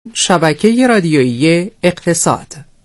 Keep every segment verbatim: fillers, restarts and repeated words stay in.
شبکه رادیویی اقتصاد.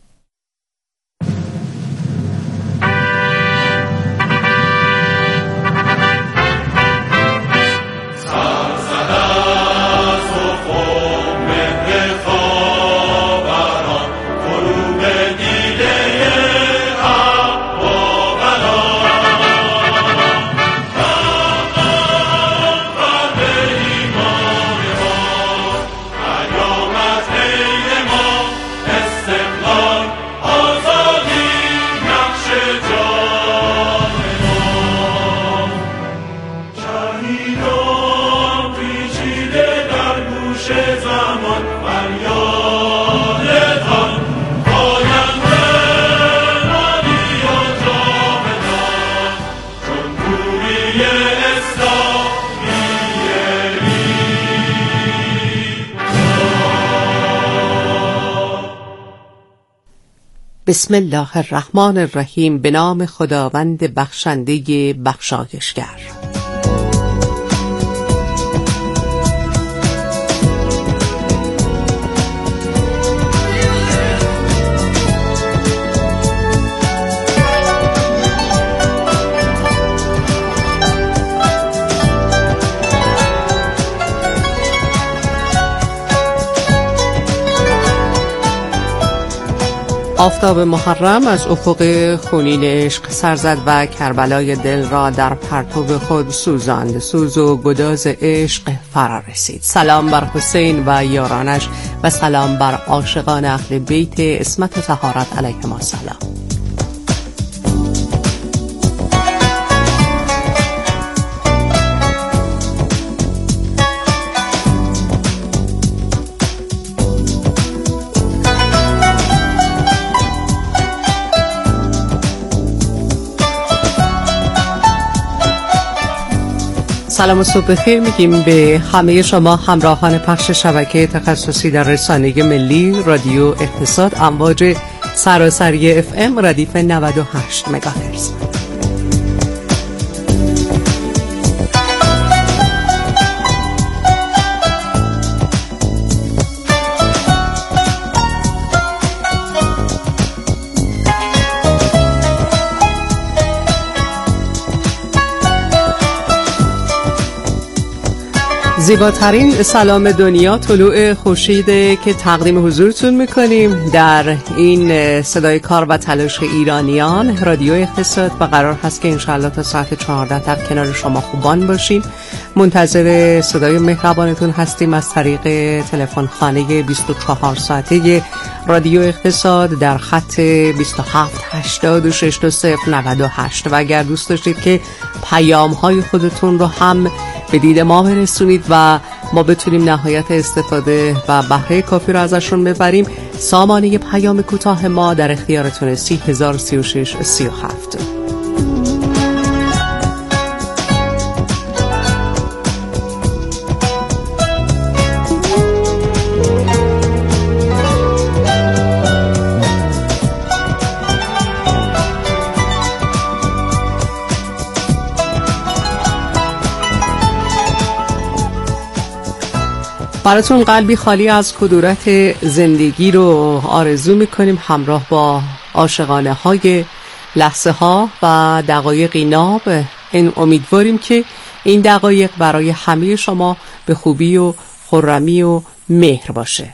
بسم الله الرحمن الرحیم. به نام خداوند بخشنده بخشایشگر. آفتاب محرم از افق خونین عشق سر زد و کربلای دل را در پرتو خود سوزاند. سوز و گداز عشق فرا رسید. سلام بر حسین و یارانش و سلام بر عاشقان اهل بیت عصمت و طهارت علیهم السلام. سلام و صبح بخیر میگیم به همه شما همراهان پخش شبکه تخصصی در رسانه ملی رادیو اقتصاد امواج سراسری اف ام ردیف نود و هشت مگاهرتز. زیباترین سلام دنیا طلوع خورشید که تقدیم حضورتون میکنیم در این صدای کار و تلاش ایرانیان رادیو اقتصاد و قرار هست که انشاءالله تا ساعت چهارده در کنار شما خوبان باشیم. منتظر صدای مهربانتون هستیم از طریق تلفن خانه بیست و چهار ساعته رادیو اقتصاد در خط بیست و هفت هشتاد و شش دو صفر نود و هشت و اگر دوست داشتید که پیام های خودتون رو هم به دید ما برسونید و ما بتونیم نهایت استفاده و بهره کافی رو ازشون ببریم، سامانه پیام کوتاه ما در اختیارتونه سی هزار سی و شش سی و هفت. براتون قلبی خالی از کدورت زندگی رو آرزو میکنیم، همراه با عاشقانه های لحظه ها و دقایقی ناب. این امیدواریم که این دقایق برای همه شما به خوبی و خرمی و مهر باشه.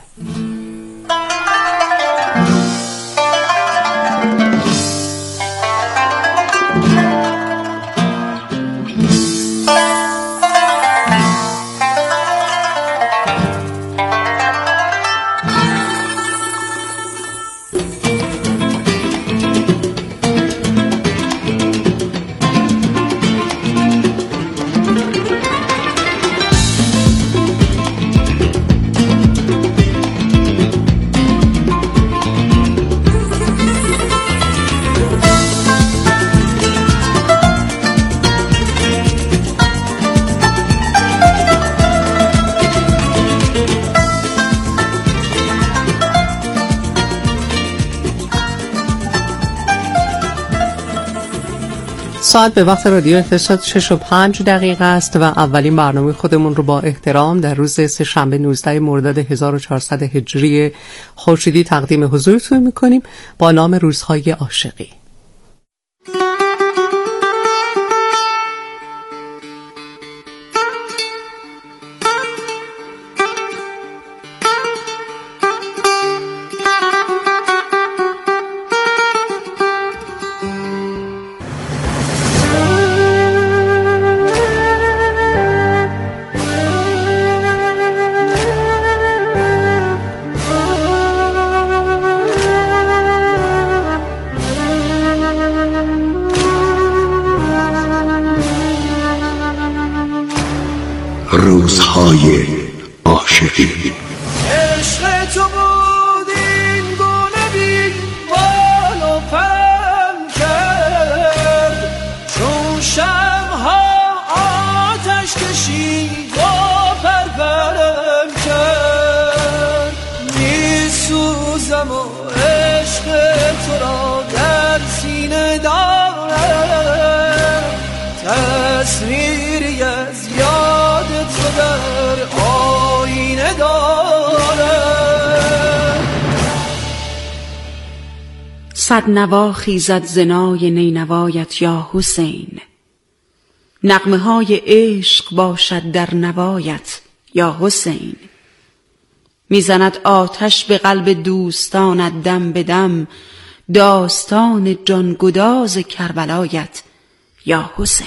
ساعت به وقت رادیو اقتصاد شش و پنج دقیقه است و اولین برنامه خودمون رو با احترام در روز سه شنبه نوزده مرداد هزار و چهارصد هجری خورشیدی تقدیم حضورتون میکنیم با نام روزهای عاشقی. روزهای عاشقی. عشق تو بود این گونه بی بال و پن کرد، چون شمها آتش کشید و پرپرم کرد. می سوزم و عشق تو را در سینه دارم، تصویری از یاد تو در آینه دارم. صد نوا خیزد زنای نینوایت یا حسین، نغمه های عشق باشد در نوایت یا حسین. میزند آتش به قلب دوستانت دم به دم، داستان جانگداز کربلایت یا حسین.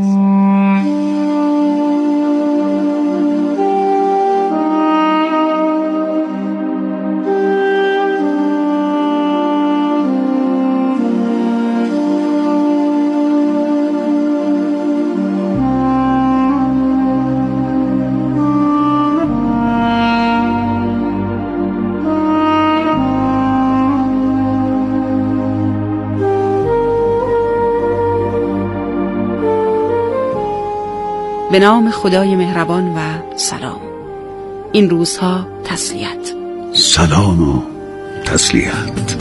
به نام خدای مهربان و سلام. این روزها تسلیت. سلام و تسلیت.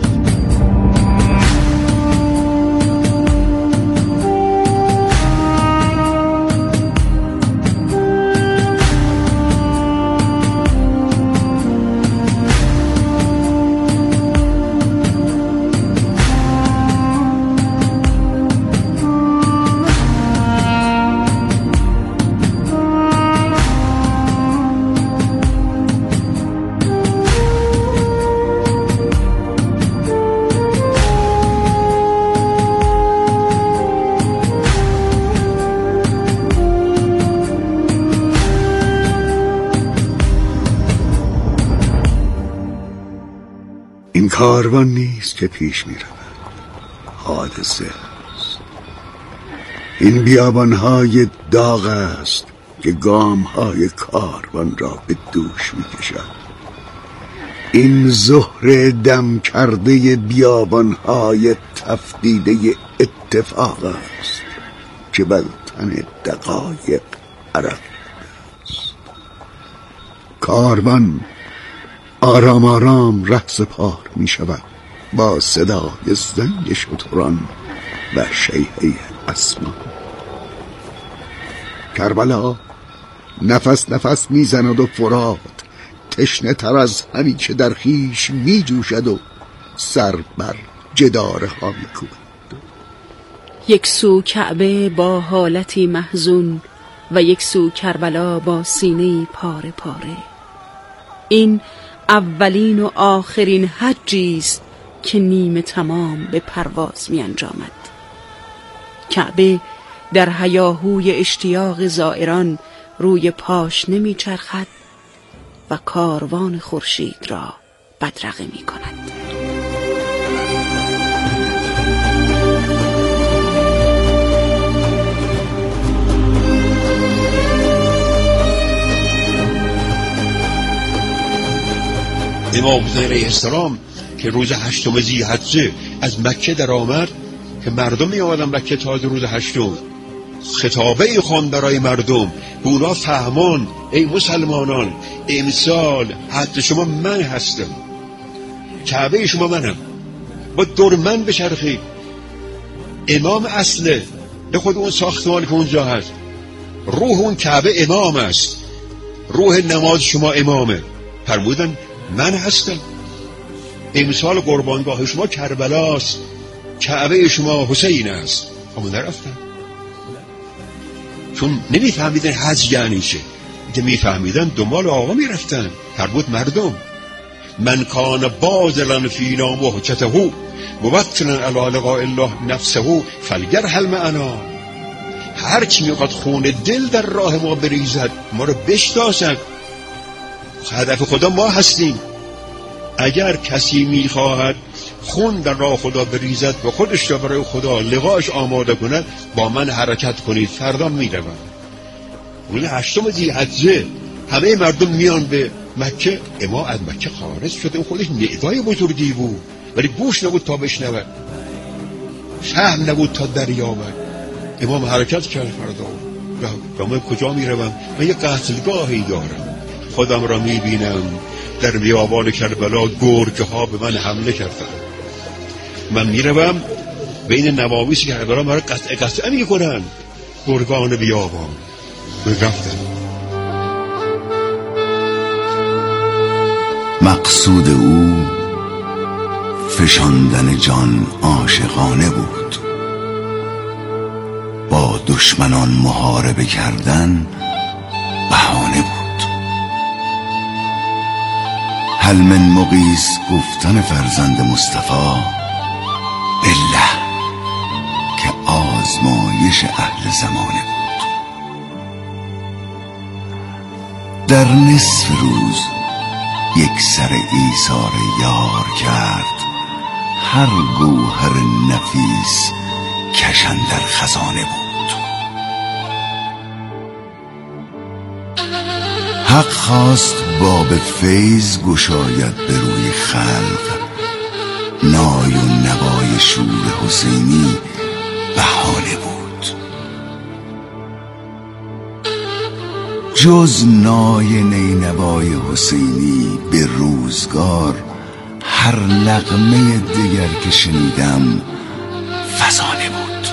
این کاروان نیست که پیش می رود، حادثه است. این بیابانهای داغ است که گامهای کاروان را به دوش می کشد. این زهر دم کرده بیابانهای تفدیده اتفاق است که بر تن دقایق عرق است. کاروان آرام آرام رهسپار می شود با صدای زنگ شتران و شیهه اسمان. کربلا نفس نفس می زند و فرات تشنه تر از همی که در خیش می جوشد و سر بر جدارها می کوبد. یک سو کعبه با حالتی محزون و یک سو کربلا با سینه‌ای پاره پاره. این اولین و آخرین حجی است که نیمه تمام به پرواز می انجامد. کعبه در هیاهوی اشتیاق زائران روی پاش نمی چرخد و کاروان خورشید را بدرقه می کند. امام حسین علیه السلام که روز هشتم ذی‌حجه از مکه در آمد که مردم می آمدن مکه تازه روز هشتم، خطابه ای خواند برای مردم، به اونا فهمان ای مسلمانان امسال حج شما من هستم، کعبه شما منم، با دور من بچرخید. امام اصله، به خود اون ساختمان که اونجا هست. روح اون کعبه امام است، روح نماز شما امامه. فرمودن من هستم. امسال قربانگاه شما کربلاست، کعبه شما حسین است. اما نرفتن، چون نمیفهمیدن حج یعنی چه. که میفهمیدن دنبال آقا میرفتن. فرمود مردم من کان باذلا فینا محجته مبطلا علی لقاء الله نفسه فليرحل معنا. هر کی میخواد خون دل در راه ما بریزد ما رو بشناسد. هدف خدا ما هستیم. اگر کسی میخواهد خون در راه خدا بریزد و خودش را برای خدا لقاش آماده کند، با من حرکت کنید، فردا میروم. روز هشتم ذی‌حجه همه مردم میان به مکه. اما از مکه خارج شده، اون خودش ندای بزرگی بود، ولی گوش نبود تا بشنود، فهم نبود تا دریابد. امام حرکت کرد. فردا و من کجا میروم؟ من یه قتلگاهی دارم، خودم را میبینم در بیابان کربلا گرگه ها به من حمله کردن. من میروم بین نوامیس کربلا مرا قطع قطع میکنن گرگان بیابان. رفتن. مقصود او فشاندن جان عاشقانه بود، با دشمنان محاربه کردن بهانه بود. هل من مغیث گفتن فرزند مصطفی بالله که آزمایش اهل زمانه بود. در نصف روز یک سر ایثار یار کرد، هر گوهر نفیس کشن در خزانه بود. حق خواست باب فیض گشاید به روی خلق، نای و نوای شور حسینی بهانه بود. جز نای نینوای حسینی به روزگار، هر نغمه دیگر که شنیدم فسانه بود.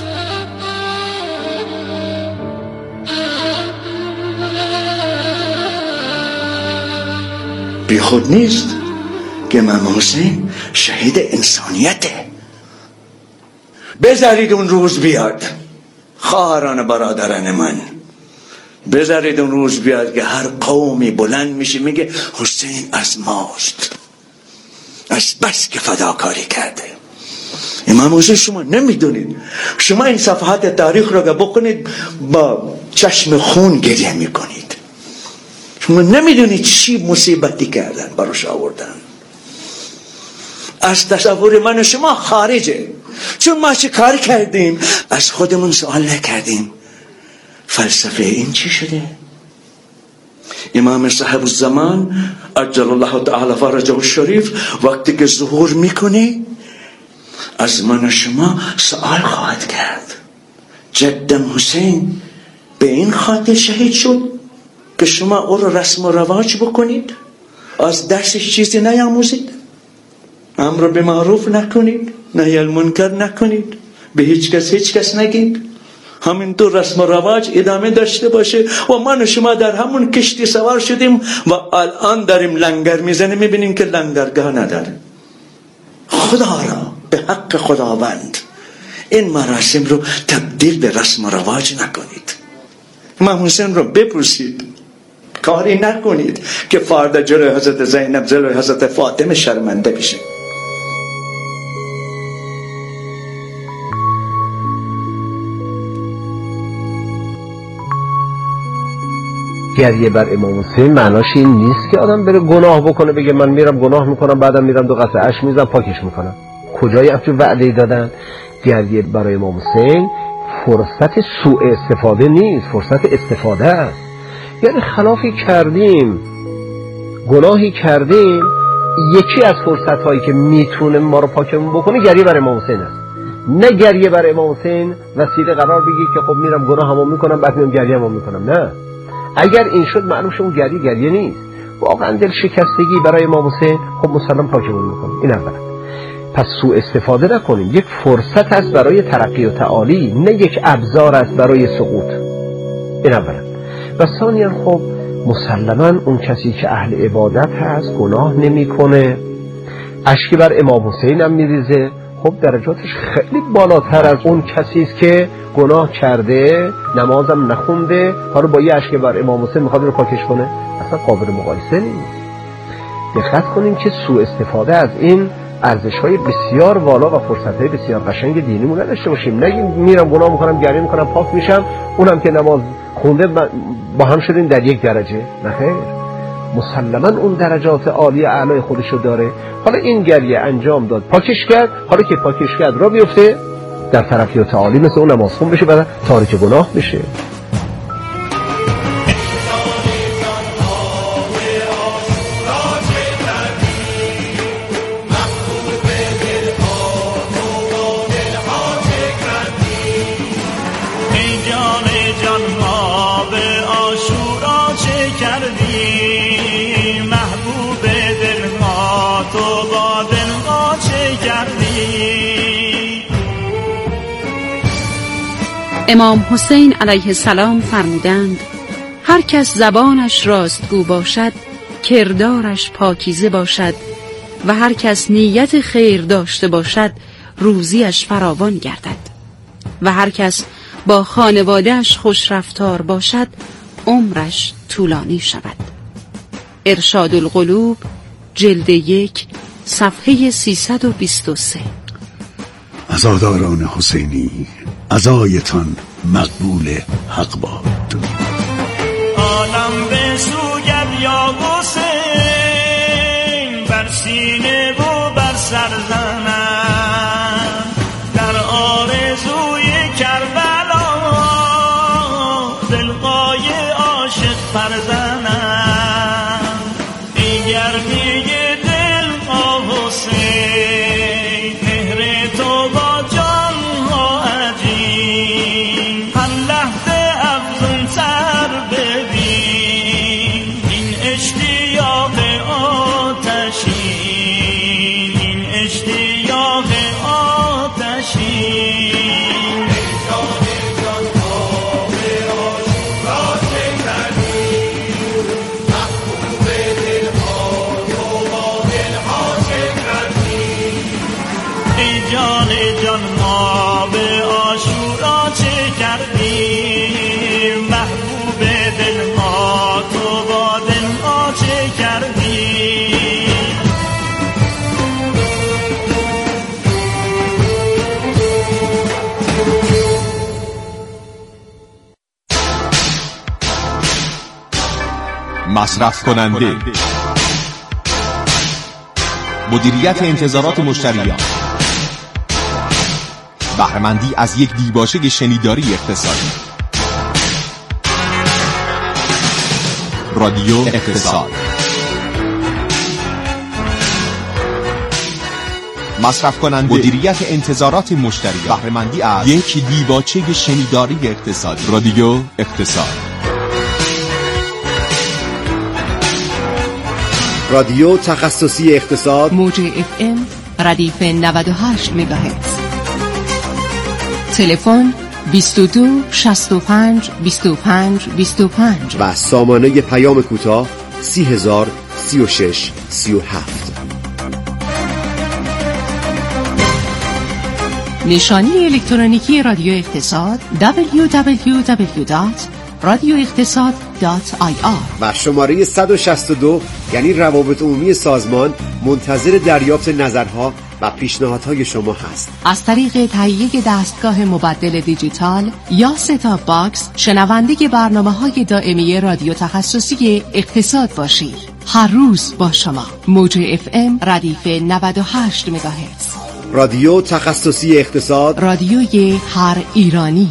بی خود نیست که امام حسین شهید انسانیته. بذارید اون روز بیاد خواهران برادران من، بذارید اون روز بیاد که هر قومی بلند میشه میگه حسین از ماست، از بس که فداکاری کرده. امام حسین شما نمیدونید، شما این صفحات تاریخ رو که بکنید با چشم خون گریه میکنید. شما نمیدونید چی مصیبتی کردن براش آوردن. از تصور من شما خارجه، چون ما چه کار کردیم از خودمون سوال نکردیم فلسفه این چی شده؟ امام صاحب الزمان عجل الله تعالی فرجه الشریف وقتی که ظهور میکنه از من شما سوال خواهد کرد جدم حسین به این خاطر شهید شد که شما او رو رسم و رواج بکنید، از درسش چیزی نیاموزید، امر به معروف نکنید، نهی المنکر نکنید، به هیچ کس هیچ کس نگید، همین تو رسم و رواج ادامه داشته باشه. و من شما در همون کشتی سوار شدیم و الان داریم لنگر میزنیم، میبینیم که لنگرگاه نداره. خدا را به حق خداوند این مراسم رو تبدیل به رسم و رواج نکنید. امام حسین رو بپرسید، کاری نکنید که فردا جلوی حضرت زینب جلوی حضرت فاطمه شرمنده بشه. گریه بر امام حسین معناش این نیست که آدم بره گناه بکنه بگه من میرم گناه میکنم بعدم میرم دو قطره اشک میزنم پاکش میکنم. کجای همچون وعده‌ای دادن؟ گریه برای امام حسین فرصت سوء استفاده نیست، فرصت استفاده است. یعنی خلافی کردیم، گناهی کردیم، یکی از فرصت هایی که میتونه ما رو پاکمون بکنه گریه بر امام حسین است. نه گریه بر امام حسین وسیله قرار بگیر که خب میرم گناهمو میکنم بعد میام گریه‌مو میکنم. نه، اگر این شد معلوم شد اون گریه گریه نیست، واقعا دل شکستگی برای امام حسین، خب مسلم پاکمون میکنه. این اولا. پس سوء استفاده نکنیم. یک فرصت است برای ترقی و تعالی، نه یک ابزار است برای سقوط. این اولا. و ثانیا خب مسلما اون کسی که اهل عبادت هست گناه نمیکنه، اشکی بر امام حسین هم میریزه، خب درجاتش خیلی بالاتر از اون کسی است که گناه کرده نمازم نخونده حالا با یه اشک بر امام حسین میخواد رو پاکش کنه. اصلا قابل مقایسه نیست. دقت کنیم که سوء استفاده از این ارزش‌های بسیار والا و فرصت‌های بسیار قشنگ دینیمون نداشته باشیم. نگیم میرم گناه میکنم گریه میکنم پاک میشم، اونم که نماز خونده با هم شدیم در یک درجه. نخیر، مسلما اون درجات عالی اعلای خودشو داره. حالا این گریه انجام داد، پاکش کرد، حالا که پاکش کرد را بیفته در ترقیات عالی مثل اون نماز خون بشه، بعد تارک گناه بشه. امام حسین علیه السلام فرمودند هر کس زبانش راستگو باشد کردارش پاکیزه باشد و هر کس نیت خیر داشته باشد روزیش فراوان گردد و هر کس با خانواده‌اش خوش رفتار باشد عمرش طولانی شود. ارشاد القلوب جلد یک صفحه سیصد و بیست و سه. عزاداران حسینی، عزایتان مقبول حق باد. عالم به سوگد یا حسین، بر سینه و بر سر زنم، در آرزوی کربلا دلقای عاشق فرزنم. دیگر میگه دل آ حسین، مهر تو با جان ها عجین، هر لحظه افزون سر ببین، این اشتیاق آتشین، این اشتیاق آتشین. جان جان ما به عاشورا چه کردی، محبوب دل ما تو با دل ما چه کردی. مصرف کننده، مدیریت انتظارات مشتریان، بهره‌مندی از یک دیباچه شنیداری اقتصادی. رادیو اقتصاد. مصرف کننده، مدیریت انتظارات مشتریان، بهره‌مندی از یک دیباچه شنیداری اقتصادی. رادیو اقتصاد. رادیو تخصصی اقتصاد، موج اف ام ردیف نود و هشت مگاهرتز. تلفن بیست و دو شصت و پنج بیست و پنج بیست و پنج و سامانه پیام کوتاه سی هزار سی و شش سی و هفت. نشانی الکترونیکی رادیو اقتصاد دبلیو دبلیو دبلیو دات رادیو اقتصاد دات آی آر و شماره صد و شصت و دو یعنی روابط عمومی سازمان منتظر دریافت نظرها و پیشنهادهای شما هست. از طریق تهیه دستگاه مبدل دیجیتال یا ستاپ باکس شنونده برنامه‌های دائمی رادیو تخصصی اقتصاد باشید. هر روز با شما. موج اف ام ردیف نود و هشت مگاهرتز. رادیو تخصصی اقتصاد، رادیوی هر ایرانی.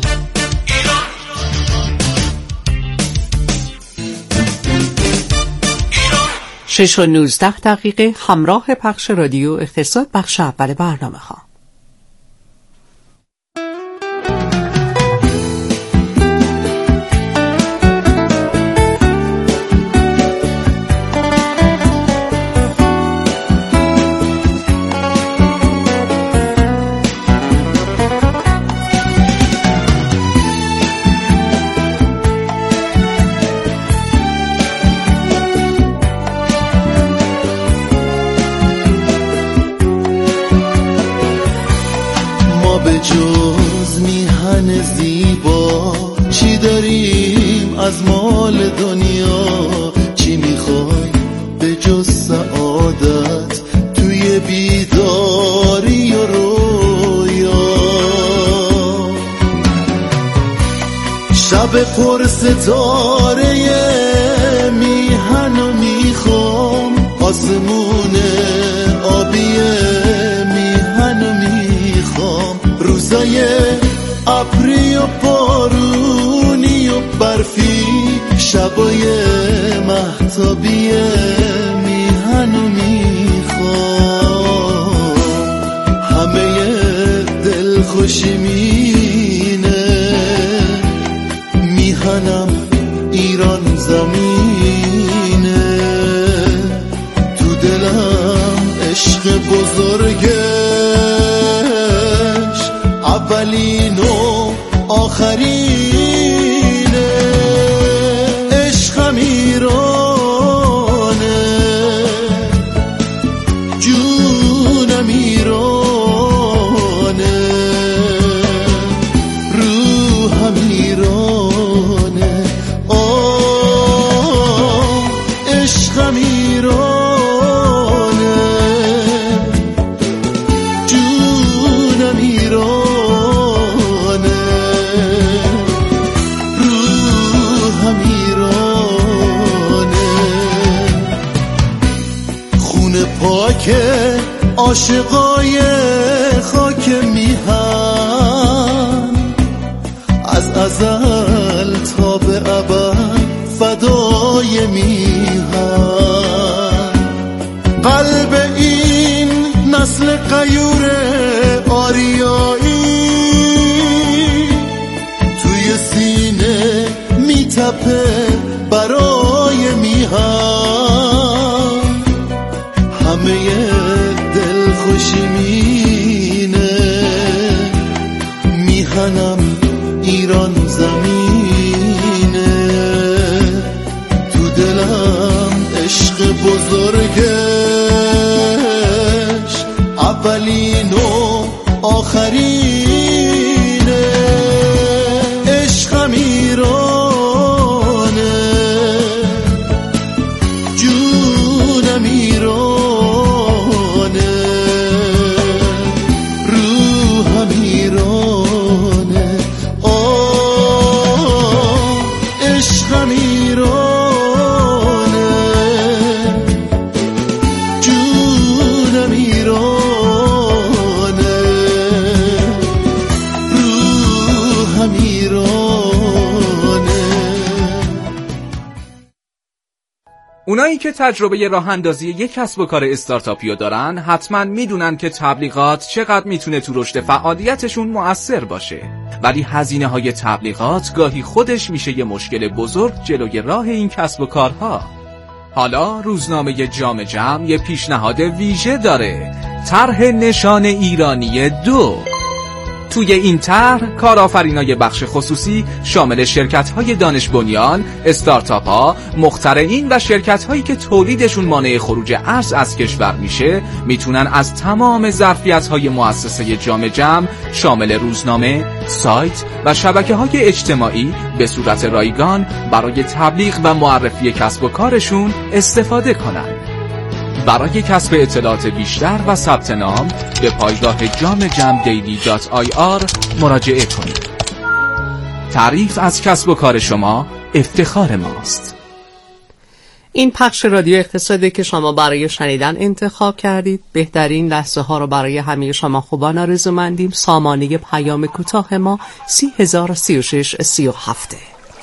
شش و نوزده دقیقه همراه پخش رادیو اقتصاد، بخش اول برنامه ها. جز میهن زیبا چی داریم از مال دنیا؟ چی میخوای به جز سعادت توی بیداری و رویا؟ شب پر ستاره میهن و میخوام، آسمون آبی میهن و میخوام، روزای ابری و بارونی و برفی، شبای مهتابی میهن و میخوام، همه دل خوشی مینه، میهنم ایران زمینه، تو دلم عشق بزرگش اولین و آخرینه، عشقم ایرانه، جونم ایرانه، روحم ایرانه، آه عشقم ایرانه، جونم ایرانه، روحم ایرانه، خون پاک عاشقای خاک میهن، از ازل تا به ابد فدای میهن، قلب این نسل غیور آریایی توی سینه میتپه برای میهن، همه دل خوشی مینه، میهنم ایران زمینه، تو دلم عشق بزرگش اولین و آخرینه، عشقم ایرانه، جونم ایرانه، روحم ایرانه، آه عشقم ایرانه، جونم ایرانه، روحم ایرانه. اونایی که تجربه راه اندازی یک کسب و کار استارتاپیو دارن حتما میدونن که تبلیغات چقدر میتونه تو رشد فعالیتشون مؤثر باشه، ولی هزینه های تبلیغات گاهی خودش میشه یه مشکل بزرگ جلوی راه این کسب و کارها. حالا روزنامه جام جم یه پیشنهاد ویژه داره، طرح نشان ایرانی دو. توی این طرح کارآفرینای بخش خصوصی شامل شرکت‌های دانش بنیان، استارتاپ‌ها، مخترعین و شرکت‌هایی که تولیدشون مانع خروج ارز از کشور میشه میتونن از تمام ظرفیت‌های مؤسسه جام جم شامل روزنامه، سایت و شبکه‌های اجتماعی به صورت رایگان برای تبلیغ و معرفی کسب و کارشون استفاده کنن. برای کسب اطلاعات بیشتر و ثبت نام به پایگاه جام جم دیلی دات آی آر مراجعه کنید. تعریف از کسب و کار شما افتخار ماست. این پخش رادیو اقتصادی که شما برای شنیدن انتخاب کردید. بهترین لحظه ها رو برای همه شما خوبان آرزومندیم. سامانه پیام کوتاه ما سی هزار و سی و شش سی و هفت.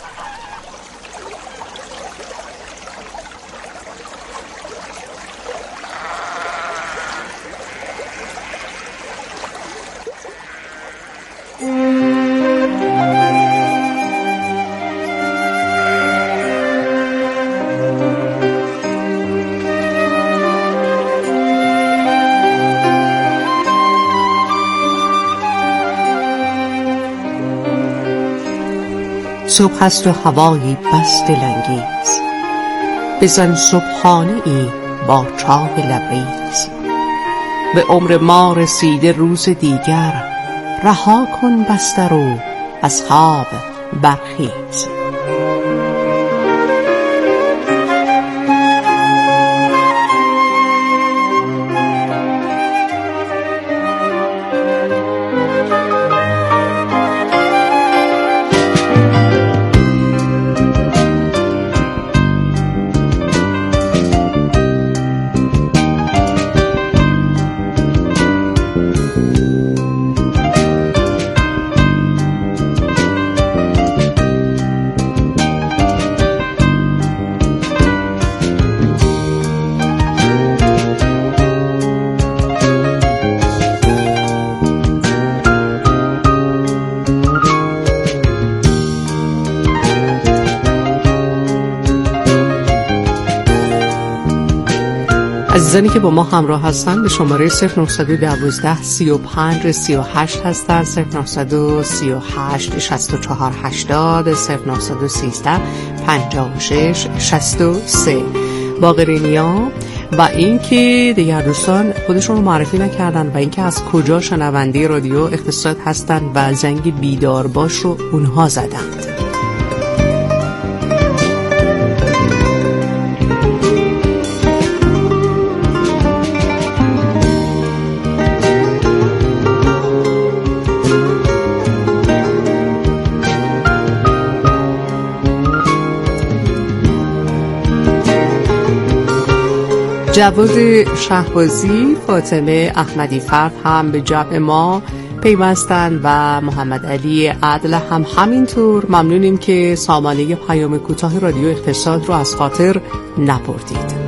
صبح است و هوایی بس دلانگیز، بزن صبحانه ای با چای لبریز. به عمر ما رسیده روز دیگر، رها کن بستر و از خواب برخیز. عزیزانی که با ما همراه هستند به شماره صفر نه یک دو سی و پنج سی و هشت هستند، صفر نه سه هشت شصت و چهار هشتاد، صفر نه یک سه پنجاه و شش شصت و سه. باقرینیا و اینکه دیگر دوستان خودشون رو معرفی نکردن و اینکه از کجا شنونده رادیو اقتصاد هستند و زنگ بیدار باش رو اونها زدند. جواد شهبازی، فاطمه احمدی فرد هم به جمع ما پیوستند و محمد علی عدل هم همینطور. ممنونیم که سامانه پیام کوتاه رادیو اقتصاد رو از خاطر نبردید.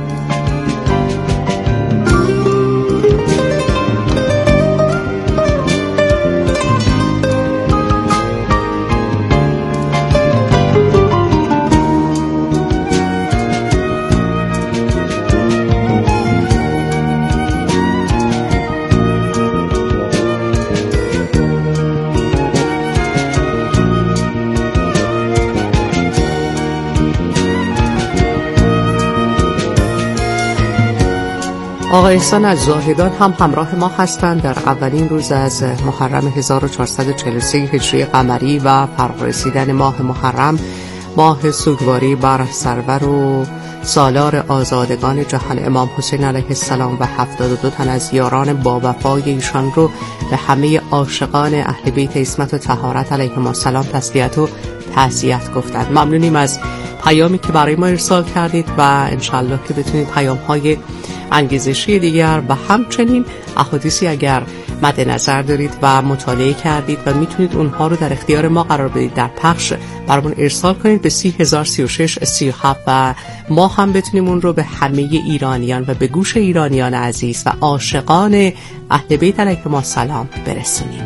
آقای احسان از زاهدان هم همراه ما هستند در اولین روز از محرم هزار و چهارصد و چهل و سه هجری قمری و فرق رسیدن ماه محرم، ماه سوگواری بر سرور و سالار آزادگان جهان امام حسین علیه السلام و هفتاد و دو تن از یاران با وفای ایشان رو به همه عاشقان اهل بیت عصمت و طهارت علیهم السلام تسلیت و تعزیت گفتند. ممنونیم از پیامی که برای ما ارسال کردید و انشالله که بتونید پیام‌های انگیزشی دیگر و همچنین احادیثی اگر مد نظر دارید و مطالعه کردید و میتونید اونها رو در اختیار ما قرار بدید در پخش برامون ارسال کنید به سی هزار سی و شش سی و هفت و ما هم بتونیم اون رو به همه ایرانیان و به گوش ایرانیان عزیز و عاشقان اهل بیت علیهم السلام برسونیم.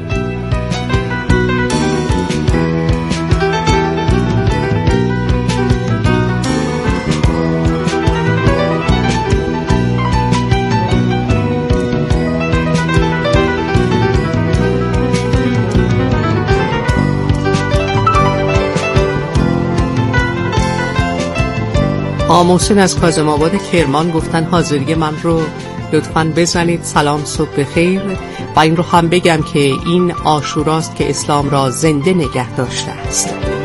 آموسن از کاظم آباد کرمان گفتن حاضری من رو لطفاً بزنید. سلام، صبح بخیر. و این رو هم بگم که این عاشوراست که اسلام را زنده نگه داشته است.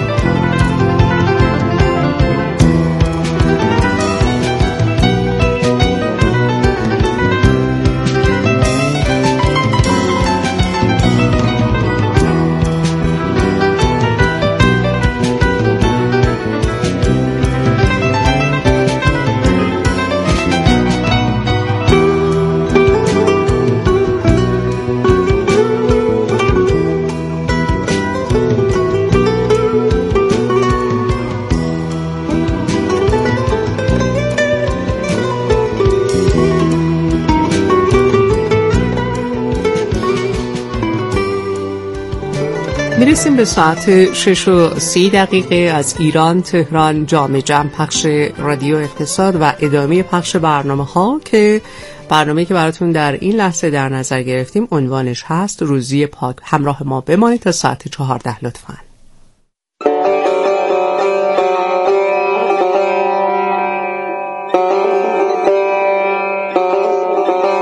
میرسیم به ساعت شش و سی دقیقه از ایران تهران جام جم پخش رادیو اقتصاد و ادامه پخش برنامه ها که برنامه که براتون در این لحظه در نظر گرفتیم عنوانش هست روزی پاک. همراه ما بمانید تا ساعت چهارده لطفاً.